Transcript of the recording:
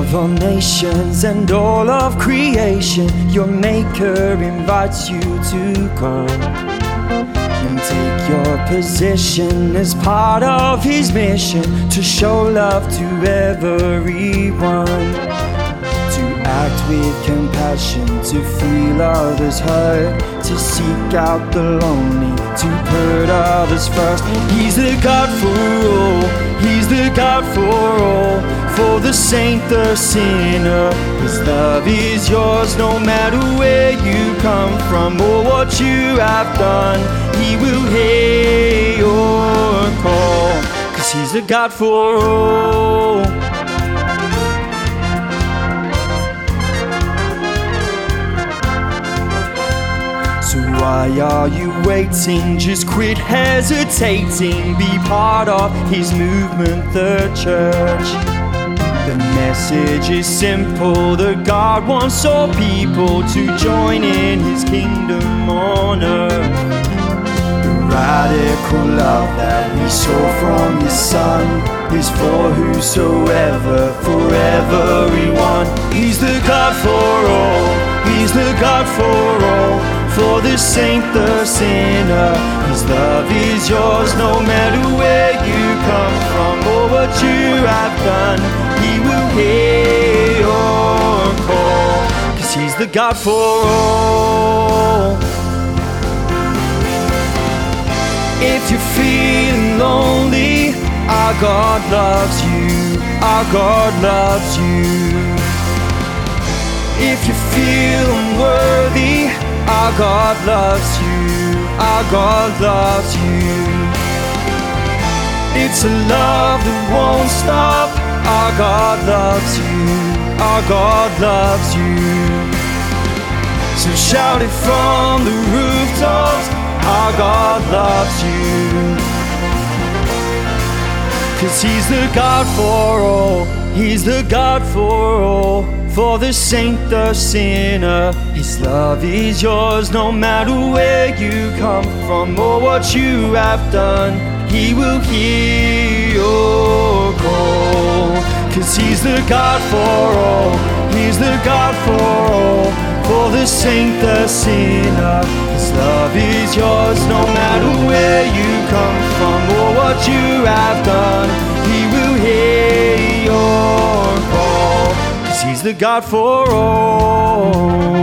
of all nations and all of creation, your maker invites you to come and take your position as part of his mission to show love to everyone, to act with compassion, to feel others hurt, to seek out the lonely, to put others first. He's the God for all, he's the God for all, for the saint, the sinner. His love is yours no matter where you come from or what you have done. He will hear your call, 'cause he's the God for all. So why are you waiting? Just quit hesitating. Be part of his movement, the church. The message is simple, that God wants all people to join in his kingdom on earth. The radical love that we saw from his son is for whosoever, for everyone. He's the God for all, he's the God for all, for the saint, the sinner. His love is yours no matter where you come from or what you have done. He will hear your call, 'cause he's the God for all. If you're feeling lonely, our God loves you, our God loves you. If you feel unworthy, our God loves you, our God loves you. It's a love that won't stop. Our God loves you, our God loves you. So shout it from the rooftops, our God loves you. 'Cause he's the God for all, he's the God for all, for the saint, the sinner. His love is yours no matter where you come from or what you have done. He will hear your call, 'cause he's the God for all, he's the God for all, for the saint, the sinner. His love is yours no matter where you come from or what you have done. He will hear your call, 'cause he's the God for all.